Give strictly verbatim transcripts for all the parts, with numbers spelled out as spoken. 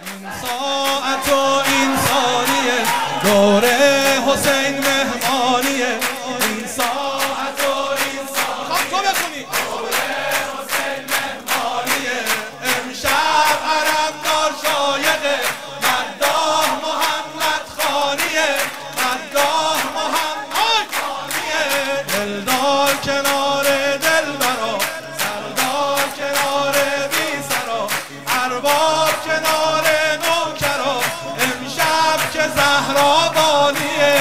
این ساعت و این ثانیه دور حسین مهمانیه. این ساعت و این ثانیه خب تو بخونی دور حسین مهمانیه. امشب علمدار شایقه مداح محمد خانیه. مداح محمد خانیه. دلدار کنار دلبرا، سردار کنار بی سرا، ارباب کنار نوکرا. امشب که زهرا بانیه،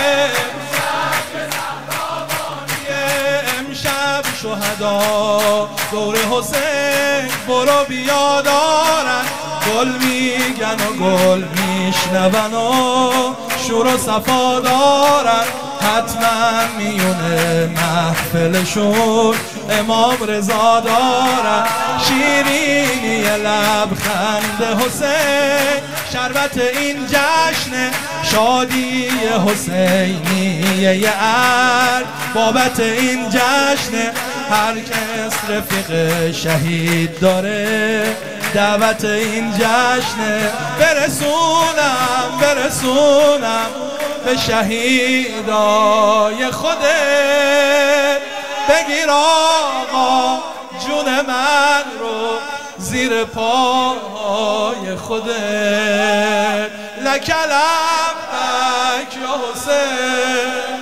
امشب شهدا دور حسین برو بیا دارن. گل میگن و گل میشنون و شور و صفا دارن. حتما میونه محفلشون امام رضا دارن. شیرینی لبخند حسین شربت این جشن. شادی حسینیه ار بابت این جشن. هر کس رفیق شهید داره دعوت این جشن. برسونم برسونم به شهیدای خودت. بگیر آقا جون من رو زیر پاهای خودت. لک لبک یا حسین،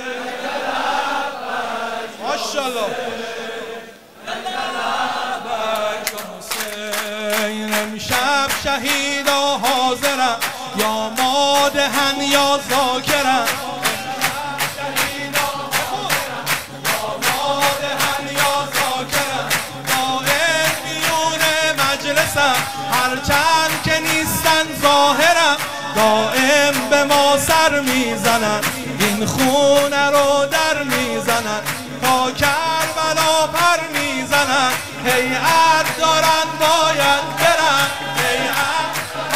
ماشاءالله. امشب شهیدا حاضرم یا مادهن یا ذاکرم. یا مادهن یا ذاکرم. قائم میون مجلسم هرچند که نیستن ظاهرم. دائم به ما سر میزنن این خونه رو در میزنن. تا کربلا پر میزنن. هیئت دارن باید برن. هیئت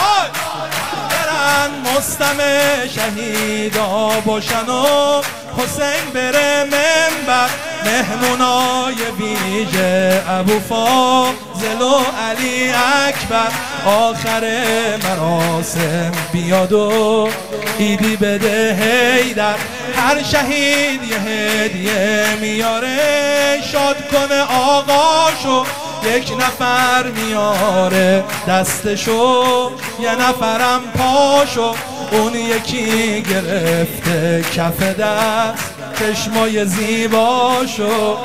برن مستمع شهیدا باشن و حسین بره منبر. مهمونای ویژه ابو فاضل و علی اکبر. آخر مراسم بیاد و عیدی بده حیدر. هر شهید یه هدیه میاره شاد کنه آقاشو. یک نفر میاره دستشو یه نفرم پاشو. اون یکی گرفته کف دست چشمای زیباشو.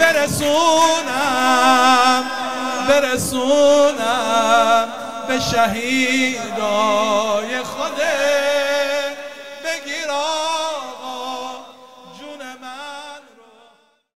برسونم برسونم به شهیدای